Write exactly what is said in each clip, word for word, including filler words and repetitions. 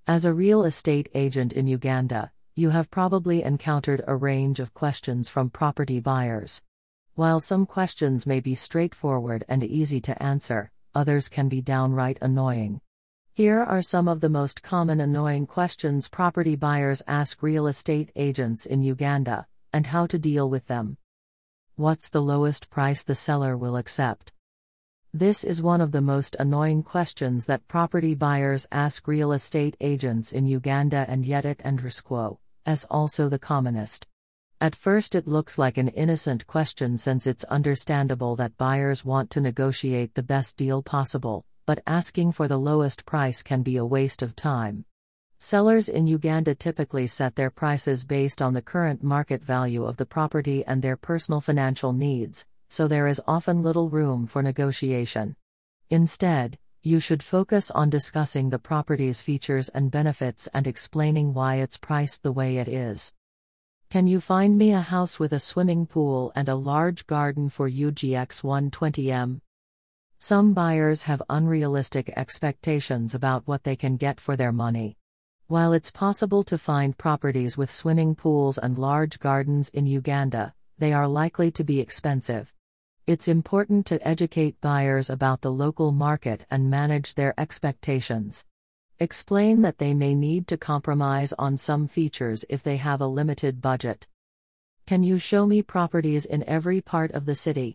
As a real estate agent in Uganda, you have probably encountered a range of questions from property buyers. While some questions may be straightforward and easy to answer, others can be downright annoying. Here are some of the most common annoying questions property buyers ask real estate agents in Uganda, and how to deal with them. What's the lowest price the seller will accept? This is one of the most annoying questions that property buyers ask real estate agents in Uganda, and yet it enters quo, as also the commonest. At first it looks like an innocent question since it's understandable that buyers want to negotiate the best deal possible, but asking for the lowest price can be a waste of time. Sellers in Uganda typically set their prices based on the current market value of the property and their personal financial needs, so there is often little room for negotiation. Instead, you should focus on discussing the property's features and benefits and explaining why it's priced the way it is. Can you find me a house with a swimming pool and a large garden for U G X one hundred twenty million? Some buyers have unrealistic expectations about what they can get for their money. While it's possible to find properties with swimming pools and large gardens in Uganda, they are likely to be expensive. It's important to educate buyers about the local market and manage their expectations. Explain that they may need to compromise on some features if they have a limited budget. Can you show me properties in every part of the city?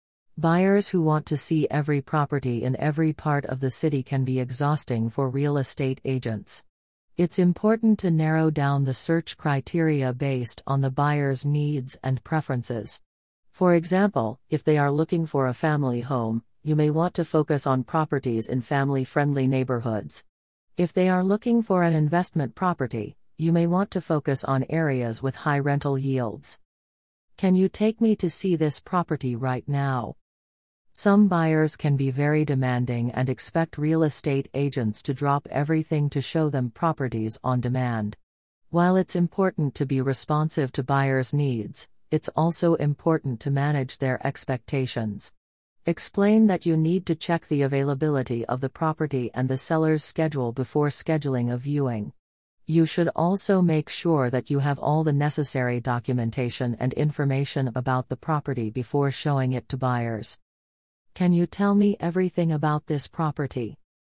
Buyers who want to see every property in every part of the city can be exhausting for real estate agents. It's important to narrow down the search criteria based on the buyer's needs and preferences. For example, if they are looking for a family home, you may want to focus on properties in family-friendly neighborhoods. If they are looking for an investment property, you may want to focus on areas with high rental yields. Can you take me to see this property right now? Some buyers can be very demanding and expect real estate agents to drop everything to show them properties on demand. While it's important to be responsive to buyers' needs, it's also important to manage their expectations. Explain that you need to check the availability of the property and the seller's schedule before scheduling a viewing. You should also make sure that you have all the necessary documentation and information about the property before showing it to buyers. Can you tell me everything about this property?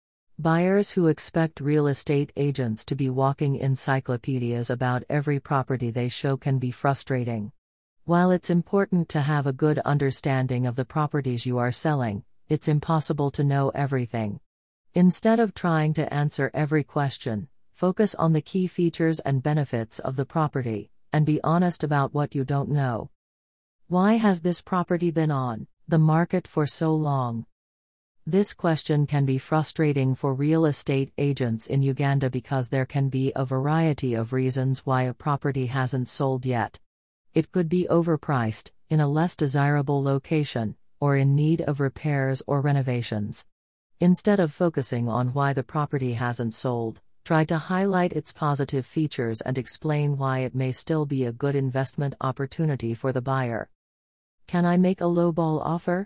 Buyers who expect real estate agents to be walking encyclopedias about every property they show can be frustrating. While it's important to have a good understanding of the properties you are selling, it's impossible to know everything. Instead of trying to answer every question, focus on the key features and benefits of the property, and be honest about what you don't know. Why has this property been on the market for so long? This question can be frustrating for real estate agents in Uganda because there can be a variety of reasons why a property hasn't sold yet. It could be overpriced, in a less desirable location, or in need of repairs or renovations. Instead of focusing on why the property hasn't sold, try to highlight its positive features and explain why it may still be a good investment opportunity for the buyer. Can I make a lowball offer?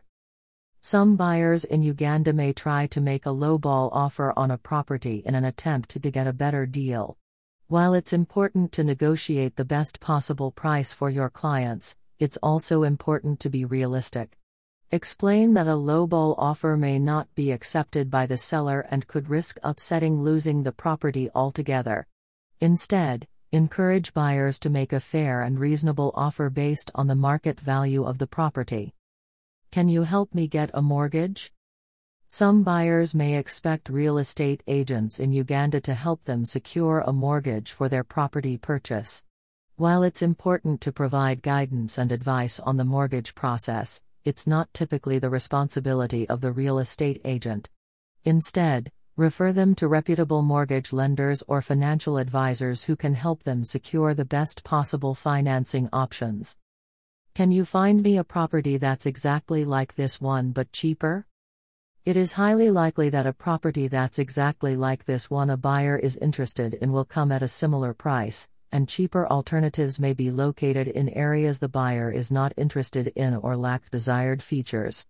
Some buyers in Uganda may try to make a lowball offer on a property in an attempt to get a better deal. While it's important to negotiate the best possible price for your clients, it's also important to be realistic. Explain that a lowball offer may not be accepted by the seller and could risk upsetting losing the property altogether. Instead, encourage buyers to make a fair and reasonable offer based on the market value of the property. Can you help me get a mortgage? Some buyers may expect real estate agents in Uganda to help them secure a mortgage for their property purchase. While it's important to provide guidance and advice on the mortgage process, it's not typically the responsibility of the real estate agent. Instead, refer them to reputable mortgage lenders or financial advisors who can help them secure the best possible financing options. Can you find me a property that's exactly like this one but cheaper? It is highly likely that a property that's exactly like this one a buyer is interested in will come at a similar price, and cheaper alternatives may be located in areas the buyer is not interested in or lack desired features.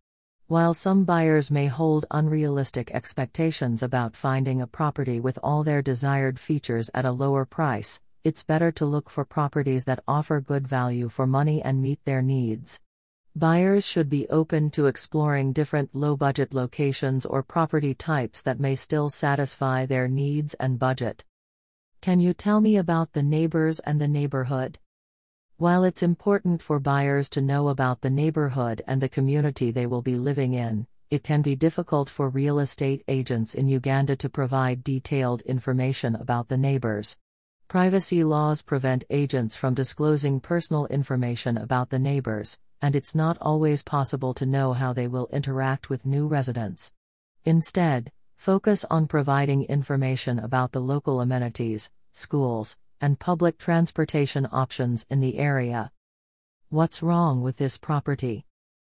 While some buyers may hold unrealistic expectations about finding a property with all their desired features at a lower price, it's better to look for properties that offer good value for money and meet their needs. Buyers should be open to exploring different low-budget locations or property types that may still satisfy their needs and budget. Can you tell me about the neighbors and the neighborhood? While it's important for buyers to know about the neighborhood and the community they will be living in, it can be difficult for real estate agents in Uganda to provide detailed information about the neighbors. Privacy laws prevent agents from disclosing personal information about the neighbors, and it's not always possible to know how they will interact with new residents. Instead, focus on providing information about the local amenities, schools, and public transportation options in the area. What's wrong with this property?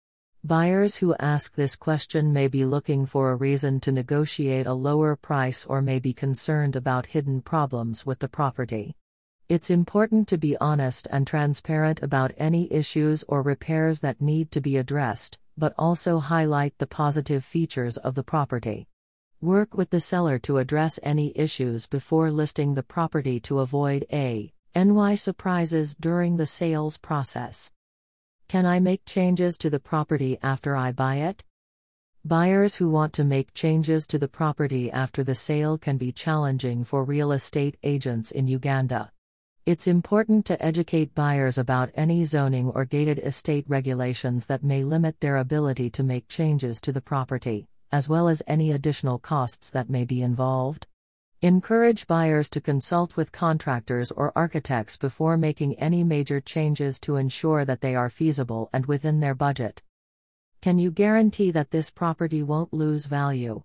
Buyers who ask this question may be looking for a reason to negotiate a lower price or may be concerned about hidden problems with the property. It's important to be honest and transparent about any issues or repairs that need to be addressed, but also highlight the positive features of the property. Work with the seller to address any issues before listing the property to avoid a N Y surprises during the sales process. Can I make changes to the property after I buy it? Buyers who want to make changes to the property after the sale can be challenging for real estate agents in Uganda. It's important to educate buyers about any zoning or gated estate regulations that may limit their ability to make changes to the property, as well as any additional costs that may be involved. Encourage buyers to consult with contractors or architects before making any major changes to ensure that they are feasible and within their budget. Can you guarantee that this property won't lose value?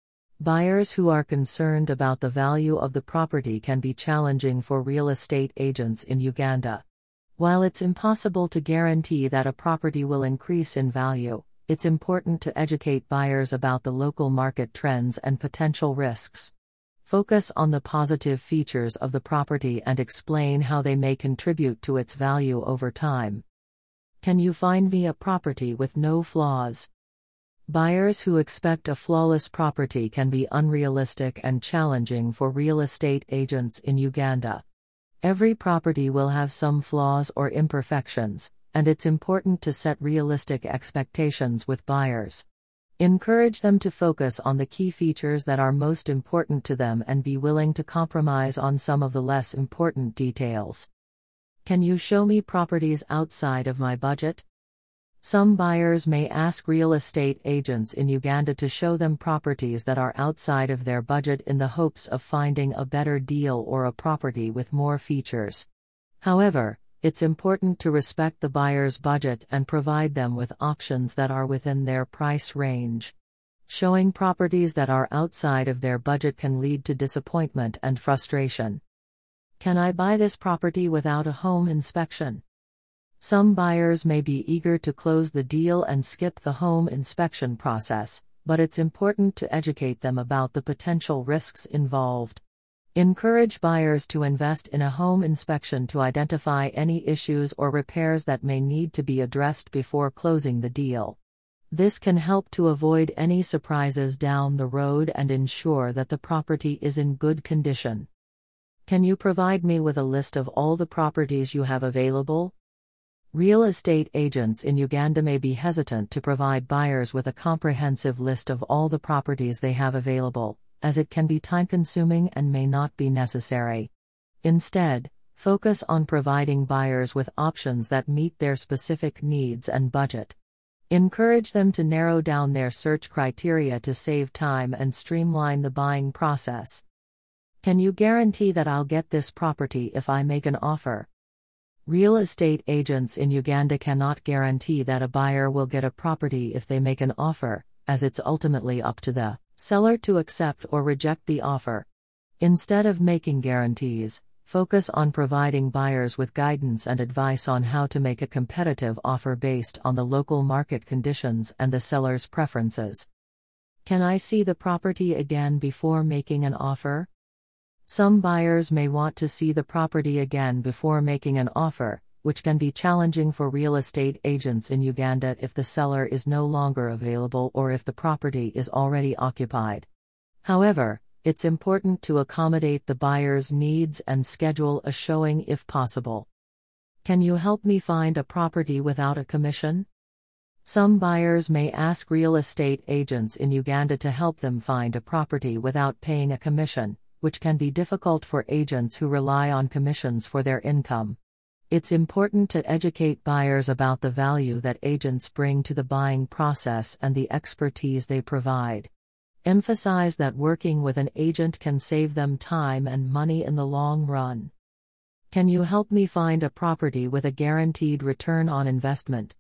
Buyers who are concerned about the value of the property can be challenging for real estate agents in Uganda. While it's impossible to guarantee that a property will increase in value, it's important to educate buyers about the local market trends and potential risks. Focus on the positive features of the property and explain how they may contribute to its value over time. Can you find me a property with no flaws? Buyers who expect a flawless property can be unrealistic and challenging for real estate agents in Uganda. Every property will have some flaws or imperfections, and it's important to set realistic expectations with buyers. Encourage them to focus on the key features that are most important to them and be willing to compromise on some of the less important details. Can you show me properties outside of my budget? Some buyers may ask real estate agents in Uganda to show them properties that are outside of their budget in the hopes of finding a better deal or a property with more features. However, it's important to respect the buyer's budget and provide them with options that are within their price range. Showing properties that are outside of their budget can lead to disappointment and frustration. Can I buy this property without a home inspection? Some buyers may be eager to close the deal and skip the home inspection process, but it's important to educate them about the potential risks involved. Encourage buyers to invest in a home inspection to identify any issues or repairs that may need to be addressed before closing the deal. This can help to avoid any surprises down the road and ensure that the property is in good condition. Can you provide me with a list of all the properties you have available? Real estate agents in Uganda may be hesitant to provide buyers with a comprehensive list of all the properties they have available, as it can be time-consuming and may not be necessary. Instead, focus on providing buyers with options that meet their specific needs and budget. Encourage them to narrow down their search criteria to save time and streamline the buying process. Can you guarantee that I'll get this property if I make an offer? Real estate agents in Uganda cannot guarantee that a buyer will get a property if they make an offer, as it's ultimately up to the seller to accept or reject the offer. Instead of making guarantees, focus on providing buyers with guidance and advice on how to make a competitive offer based on the local market conditions and the seller's preferences. Can I see the property again before making an offer? Some buyers may want to see the property again before making an offer, which can be challenging for real estate agents in Uganda if the seller is no longer available or if the property is already occupied. However, it's important to accommodate the buyer's needs and schedule a showing if possible. Can you help me find a property without a commission? Some buyers may ask real estate agents in Uganda to help them find a property without paying a commission, which can be difficult for agents who rely on commissions for their income. It's important to educate buyers about the value that agents bring to the buying process and the expertise they provide. Emphasize that working with an agent can save them time and money in the long run. Can you help me find a property with a guaranteed return on investment?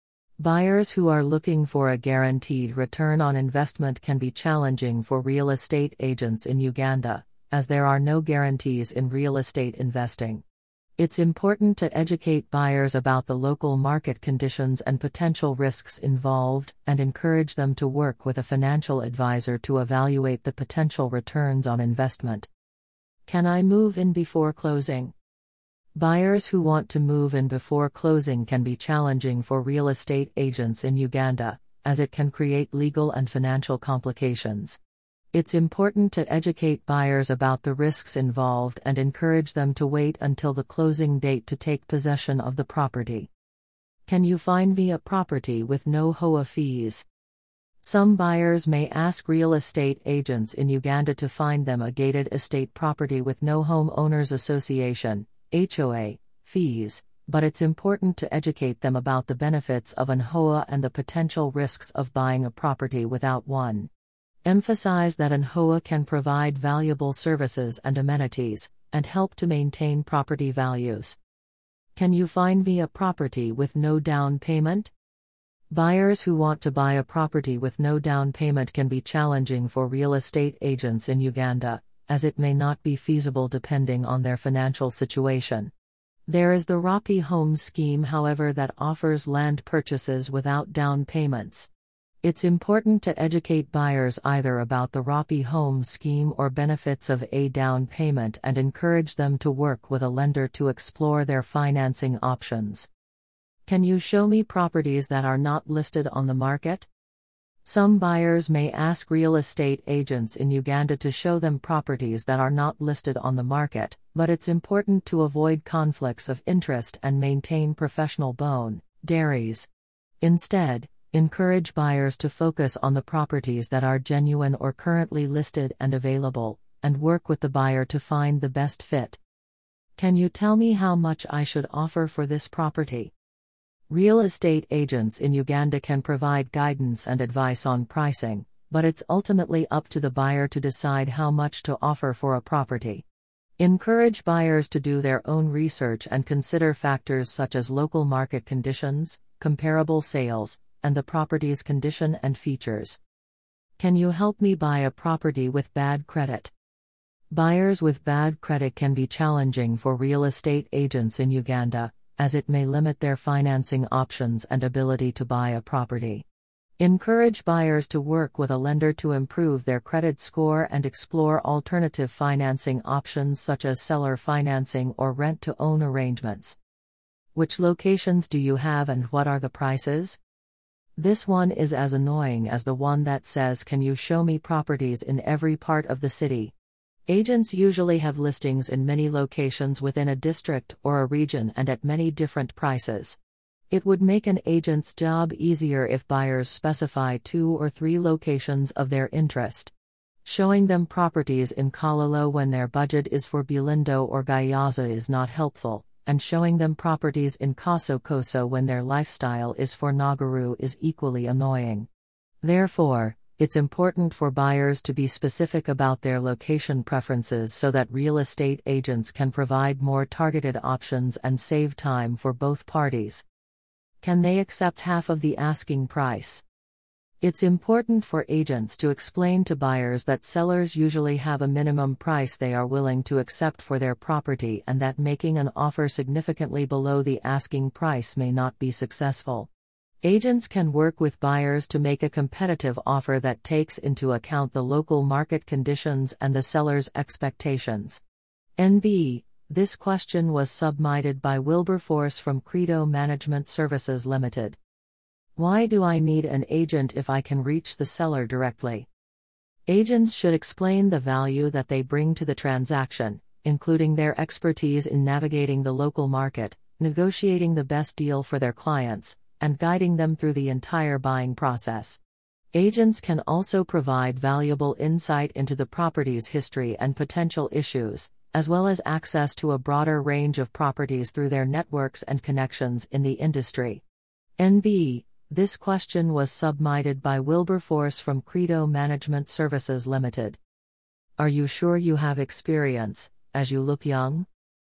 Buyers who are looking for a guaranteed return on investment can be challenging for real estate agents in Uganda, as there are no guarantees in real estate investing. It's important to educate buyers about the local market conditions and potential risks involved, and encourage them to work with a financial advisor to evaluate the potential returns on investment. Can I move in before closing? Buyers who want to move in before closing can be challenging for real estate agents in Uganda, as it can create legal and financial complications. It's important to educate buyers about the risks involved and encourage them to wait until the closing date to take possession of the property. Can you find me a property with no H O A fees? Some buyers may ask real estate agents in Uganda to find them a gated estate property with no homeowners association (H O A) fees, but it's important to educate them about the benefits of an H O A and the potential risks of buying a property without one. Emphasize that an H O A can provide valuable services and amenities, and help to maintain property values. Can you find me a property with no down payment? Buyers who want to buy a property with no down payment can be challenging for real estate agents in Uganda, as it may not be feasible depending on their financial situation. There is the Rapi Home Scheme, however, that offers land purchases without down payments. It's important to educate buyers either about the Rapi Home Scheme or benefits of a down payment and encourage them to work with a lender to explore their financing options. Can you show me properties that are not listed on the market? Some buyers may ask real estate agents in Uganda to show them properties that are not listed on the market, but it's important to avoid conflicts of interest and maintain professional boundaries. Instead, encourage buyers to focus on the properties that are genuine or currently listed and available, and work with the buyer to find the best fit. Can you tell me how much I should offer for this property? Real estate agents in Uganda can provide guidance and advice on pricing, but it's ultimately up to the buyer to decide how much to offer for a property. Encourage buyers to do their own research and consider factors such as local market conditions, comparable sales, and the property's condition and features. Can you help me buy a property with bad credit? Buyers with bad credit can be challenging for real estate agents in Uganda, as it may limit their financing options and ability to buy a property. Encourage buyers to work with a lender to improve their credit score and explore alternative financing options such as seller financing or rent-to-own arrangements. Which locations do you have and what are the prices? This one is as annoying as the one that says, "Can you show me properties in every part of the city?" Agents usually have listings in many locations within a district or a region and at many different prices. It would make an agent's job easier if buyers specify two or three locations of their interest. Showing them properties in Kalalo when their budget is for Bulindo or Gayaza is not helpful, and showing them properties in Koso when their lifestyle is for Nagaru is equally annoying. Therefore, it's important for buyers to be specific about their location preferences so that real estate agents can provide more targeted options and save time for both parties. Can they accept half of the asking price? It's important for agents to explain to buyers that sellers usually have a minimum price they are willing to accept for their property and that making an offer significantly below the asking price may not be successful. Agents can work with buyers to make a competitive offer that takes into account the local market conditions and the seller's expectations. N B this question was submitted by Wilberforce from Credo Management Services Limited. Why do I need an agent if I can reach the seller directly? Agents should explain the value that they bring to the transaction, including their expertise in navigating the local market, negotiating the best deal for their clients, and guiding them through the entire buying process. Agents can also provide valuable insight into the property's history and potential issues, as well as access to a broader range of properties through their networks and connections in the industry. N B. This question was submitted by Wilberforce from Credo Management Services Limited. Are you sure you have experience, as you look young?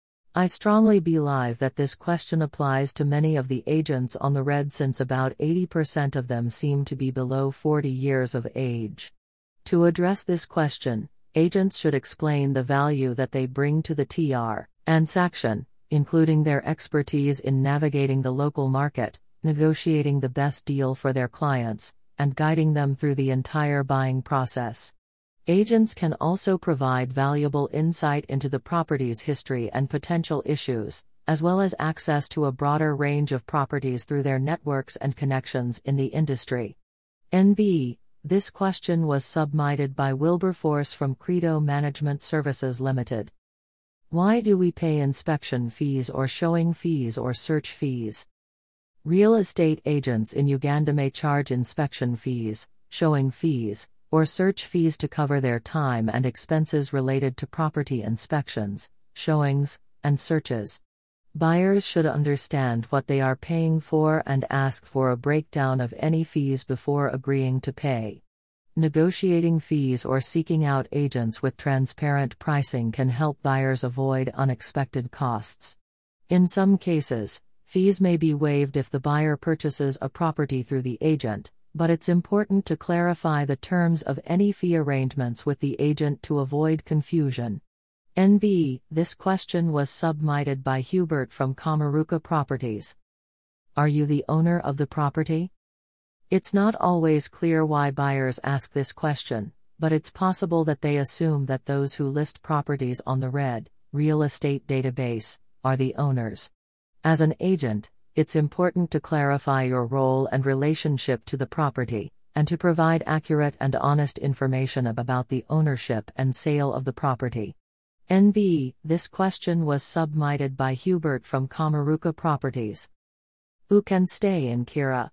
I strongly believe that this question applies to many of the agents on the red, since about eighty percent of them seem to be below forty years of age. To address this question, agents should explain the value that they bring to the transaction, including their expertise in navigating the local market, negotiating the best deal for their clients, and guiding them through the entire buying process. Agents can also provide valuable insight into the property's history and potential issues, as well as access to a broader range of properties through their networks and connections in the industry. N B. This question was submitted by Wilberforce from Credo Management Services Limited. Why do we pay inspection fees or showing fees or search fees? Real estate agents in Uganda may charge inspection fees, showing fees, or search fees to cover their time and expenses related to property inspections, showings, and searches. Buyers should understand what they are paying for and ask for a breakdown of any fees before agreeing to pay. Negotiating fees or seeking out agents with transparent pricing can help buyers avoid unexpected costs. In some cases, fees may be waived if the buyer purchases a property through the agent, but it's important to clarify the terms of any fee arrangements with the agent to avoid confusion. N B. This question was submitted by Hubert from Kamaruka Properties. Are you the owner of the property? It's not always clear why buyers ask this question, but it's possible that they assume that those who list properties on the RED, Real Estate Database, are the owners. As an agent, it's important to clarify your role and relationship to the property, and to provide accurate and honest information about the ownership and sale of the property. N B. This question was submitted by Hubert from Kamaruka Properties. Who can stay in Kira?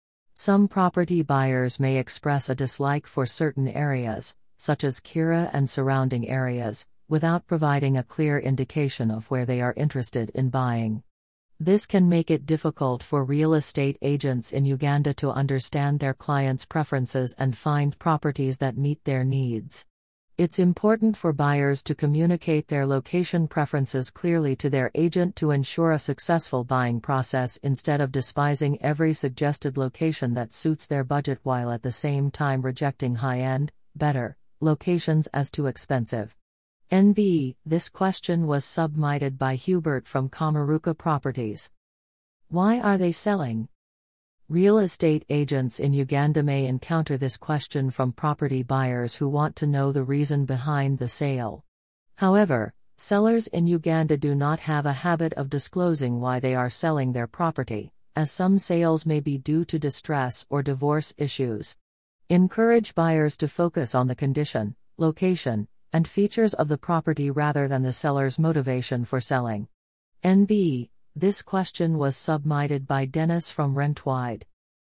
Some property buyers may express a dislike for certain areas, such as Kira and surrounding areas, without providing a clear indication of where they are interested in buying. This can make it difficult for real estate agents in Uganda to understand their clients' preferences and find properties that meet their needs. It's important for buyers to communicate their location preferences clearly to their agent to ensure a successful buying process, instead of despising every suggested location that suits their budget while at the same time rejecting high-end, better locations as too expensive. N B. This question was submitted by Hubert from Kamaruka Properties. Why are they selling? Real estate agents in Uganda may encounter this question from property buyers who want to know the reason behind the sale. However, sellers in Uganda do not have a habit of disclosing why they are selling their property, as some sales may be due to distress or divorce issues. Encourage buyers to focus on the condition, location, and features of the property rather than the seller's motivation for selling. N B. This question was submitted by Dennis from Rentwide.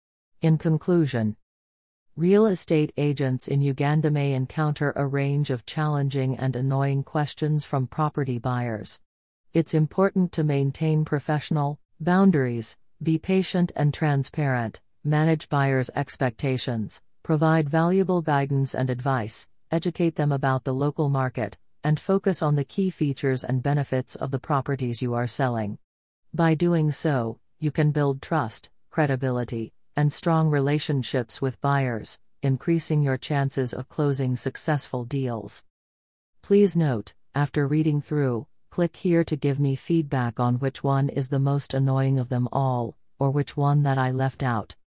In conclusion, real estate agents in Uganda may encounter a range of challenging and annoying questions from property buyers. It's important to maintain professional boundaries, be patient and transparent, manage buyers' expectations, provide valuable guidance and advice, educate them about the local market, and focus on the key features and benefits of the properties you are selling. By doing so, you can build trust, credibility, and strong relationships with buyers, increasing your chances of closing successful deals. Please note, after reading through, click here to give me feedback on which one is the most annoying of them all, or which one that I left out.